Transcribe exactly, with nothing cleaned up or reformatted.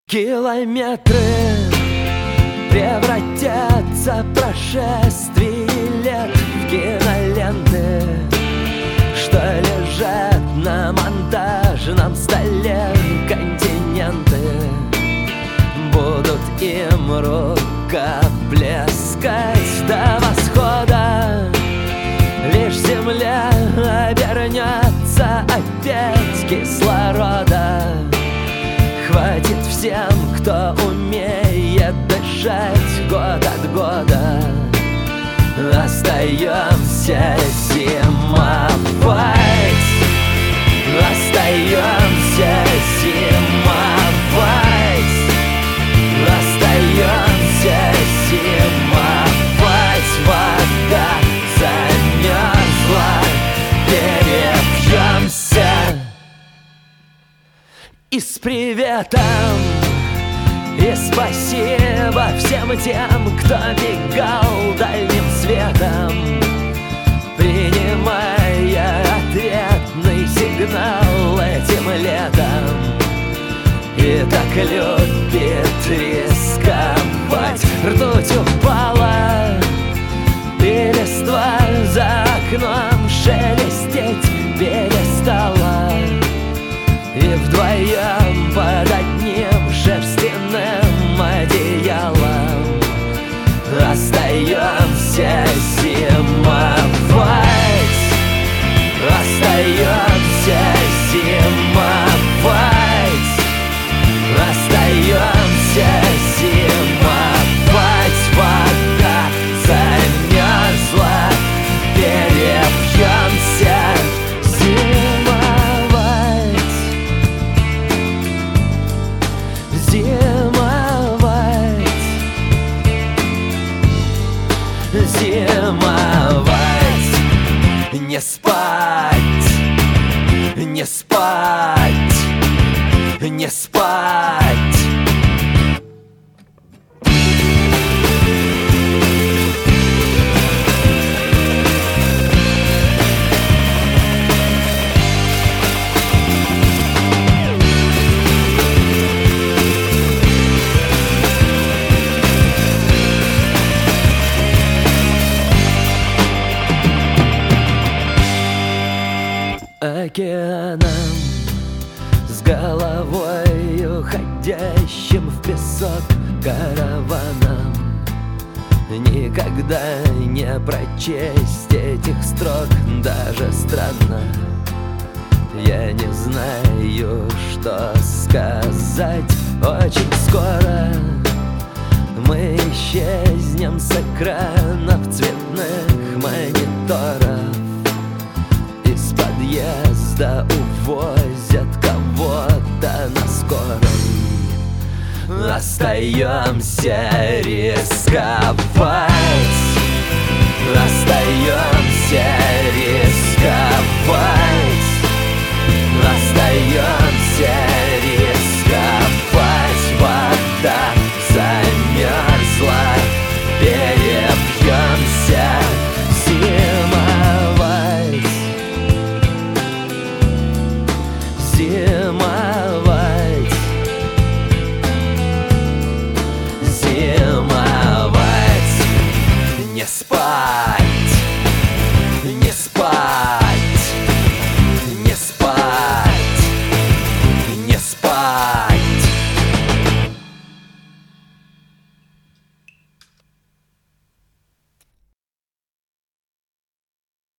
Километры превратятся прошествие лет в киноленты, что лежат на монтажном столе. Континенты будут им рукоплескать до восхода. Лишь земля обернется опять кислорода. Хватит всем, кто умеет дышать год от года. Остаемся зимовать. Остаемся зимовать. Остаемся зимовать. Вода замерзла, перепьемся. И с приветом, и спасибо всем тем, кто мигал дальним светом, принимая ответный сигнал этим летом. И так любит рисковать. Ртуть упала, и листва за окном шелестеть перестала. И вдвоем под одним шерстяным одеялом остаемся зимовать. Остаемся зимовать. Остаемся зимовать. Вода замерзла, перепьемся. Зимовать, зимовать, не спать, не спать, не спать. Океаном, с головой уходящим в песок караваном, никогда не прочесть этих строк. Даже странно, я не знаю, что сказать. Очень скоро мы исчезнем с экранов цветных мониторов. Из подъезда увозят кого-то на скорой. Остаемся рисковать. Остаемся рисковать. Остаемся рисковать. Вода замерзла, перепьемся. Зимовать. Зимовать. Зимовать. Не спать.